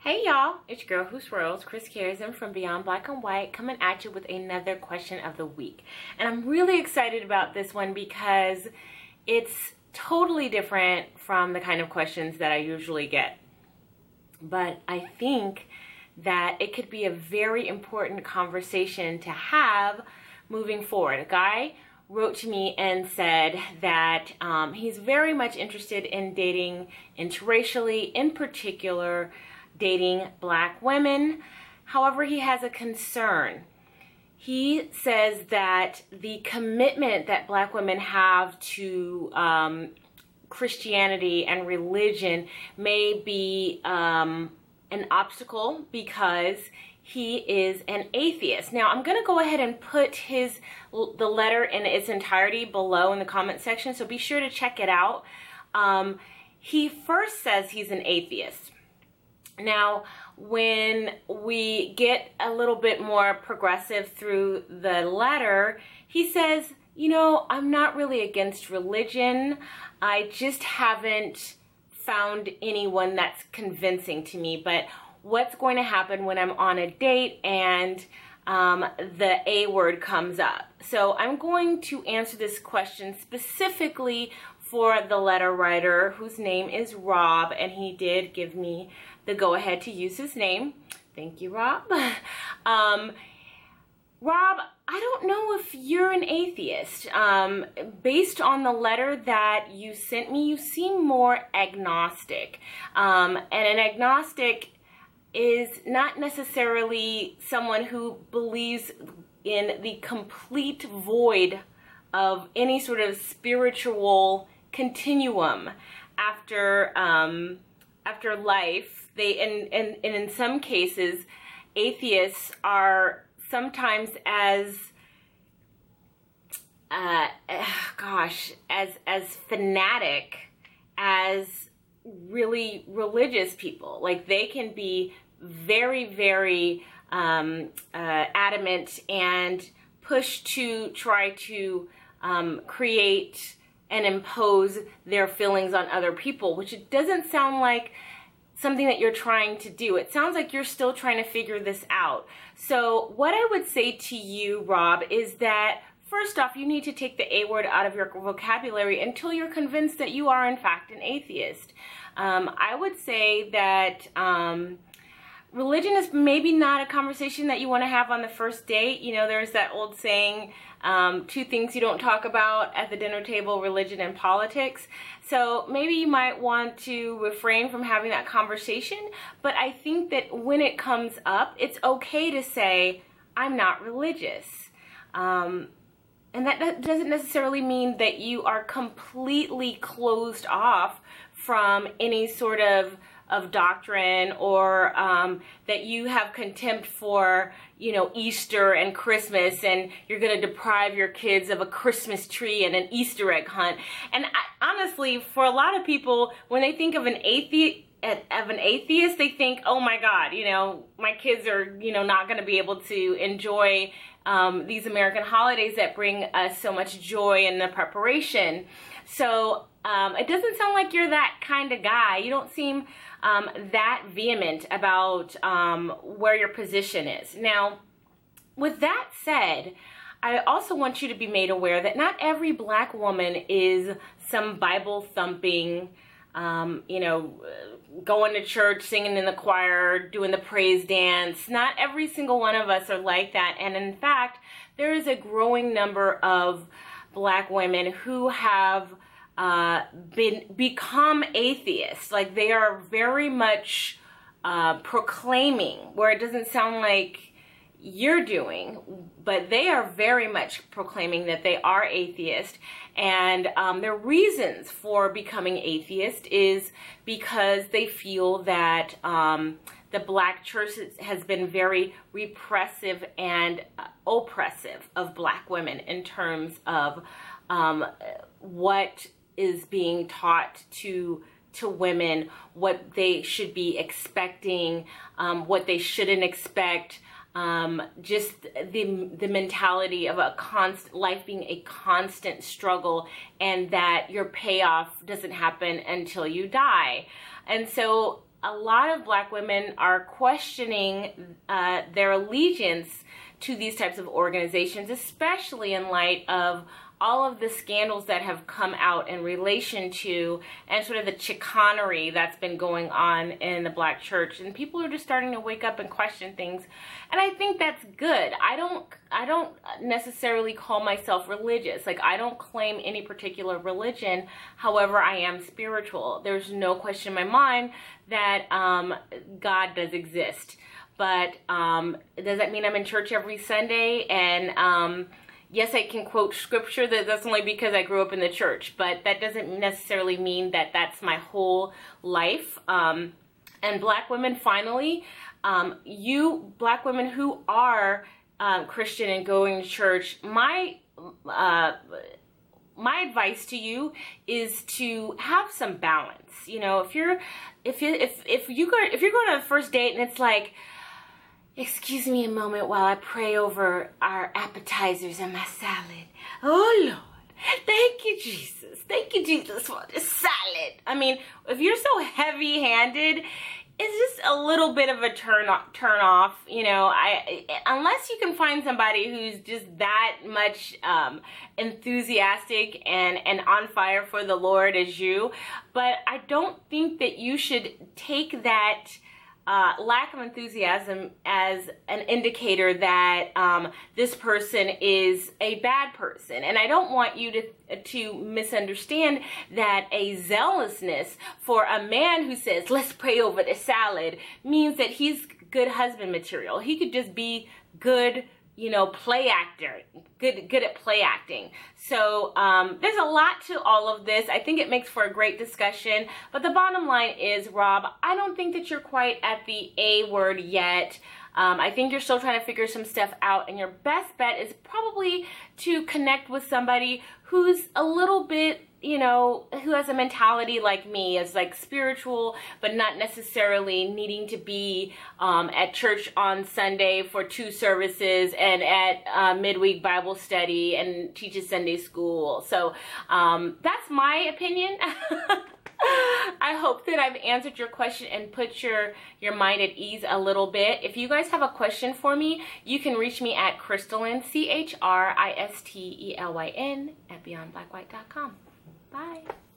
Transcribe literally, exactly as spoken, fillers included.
Hey y'all, it's your girl who swirls, Chris Carrison from Beyond Black and White, coming at you with another question of the week. And I'm really excited about this one because it's totally different from the kind of questions that I usually get. But I think that it could be a very important conversation to have moving forward. A guy wrote to me and said that um, he's very much interested in dating interracially, in particular dating black women. However, he has a concern. He says that the commitment that black women have to um, Christianity and religion may be um, an obstacle because he is an atheist. Now, I'm going to go ahead and put his the letter in its entirety below in the comment section, so be sure to check it out. Um, he first says he's an atheist. Now, when we get a little bit more progressive through the letter, he says, you know, I'm not really against religion. I just haven't found anyone that's convincing to me. But what's going to happen when I'm on a date and um, the A word comes up? So I'm going to answer this question specifically for the letter writer, whose name is Rob, and he did give me the go-ahead to use his name. Thank you, Rob. um, Rob, I don't know if you're an atheist. Um, based on the letter that you sent me, you seem more agnostic. Um, and an agnostic is not necessarily someone who believes in the complete void of any sort of spiritual continuum after um, after life. They and, and, and in some cases, atheists are sometimes as uh, gosh, as as fanatic as really religious people. Like, they can be very, very um, uh, adamant and push to try to um, create and impose their feelings on other people, which it doesn't sound like something that you're trying to do. It sounds like you're still trying to figure this out. So what I would say to you, Rob, is that first off, you need to take the A word out of your vocabulary until you're convinced that you are in fact an atheist. Um, I would say that um, religion is maybe not a conversation that you want to have on the first date. You know, there's that old saying, um, two things you don't talk about at the dinner table, religion and politics. So maybe you might want to refrain from having that conversation. But I think that when it comes up, it's okay to say, I'm not religious. Um, and that, that doesn't necessarily mean that you are completely closed off from any sort of of doctrine, or um, that you have contempt for, you know, Easter and Christmas, and you're going to deprive your kids of a Christmas tree and an Easter egg hunt. And I, honestly, for a lot of people, when they think of an atheist, of an atheist, they think, oh my God, you know, my kids are, you know, not going to be able to enjoy um, these American holidays that bring us so much joy in the preparation. So um, it doesn't sound like you're that kind of guy. You don't seem um, that vehement about um, where your position is. Now, with that said, I also want you to be made aware that not every black woman is some Bible thumping, um, you know, going to church, singing in the choir, doing the praise dance. Not every single one of us are like that. And in fact, there is a growing number of black women who have uh, been become atheists. Like, they are very much uh, proclaiming, where it doesn't sound like you're doing, but they are very much proclaiming that they are atheist. And um, their reasons for becoming atheist is because they feel that um, the black church has been very repressive and uh, oppressive of black women in terms of um, what is being taught to to women, what they should be expecting, um, what they shouldn't expect. Um, just the the mentality of a constant life being a constant struggle, and that your payoff doesn't happen until you die. And so a lot of black women are questioning uh, their allegiance to these types of organizations, especially in light of all of the scandals that have come out in relation to and sort of the chicanery that's been going on in the black church. And people are just starting to wake up and question things. And I think that's good. I don't I don't necessarily call myself religious. Like, I don't claim any particular religion. However, I am spiritual. There's no question in my mind that um, God does exist. But um, does that mean I'm in church every Sunday? And um, yes, I can quote scripture. That that's only because I grew up in the church, but that doesn't necessarily mean that that's my whole life. Um, and black women, finally, um, you black women who are um, Christian and going to church, my uh, my advice to you is to have some balance. You know, if you're if you if if you go if you're going on a first date and it's like, excuse me a moment while I pray over our appetizers and my salad. Oh, Lord. Thank you, Jesus. Thank you, Jesus, for this salad. I mean, if you're so heavy-handed, it's just a little bit of a turn off, turn off. You know, I unless you can find somebody who's just that much um, enthusiastic and, and on fire for the Lord as you. But I don't think that you should take that Uh, lack of enthusiasm as an indicator that um, this person is a bad person. And I don't want you to to misunderstand that a zealousness for a man who says, let's pray over the salad, means that he's good husband material. He could just be good, you know, play actor, good good at play acting. So um, there's a lot to all of this. I think it makes for a great discussion. But the bottom line is, Rob, I don't think that you're quite at the A word yet. Um, I think you're still trying to figure some stuff out. And your best bet is probably to connect with somebody who's a little bit, you know, who has a mentality like me, as like spiritual, but not necessarily needing to be um, at church on Sunday for two services and at uh, midweek Bible study and teaches Sunday school. So um, that's my opinion. I hope that I've answered your question and put your, your mind at ease a little bit. If you guys have a question for me, you can reach me at Christelyn, C H R I S T E L Y N, at beyond black white dot com. Bye.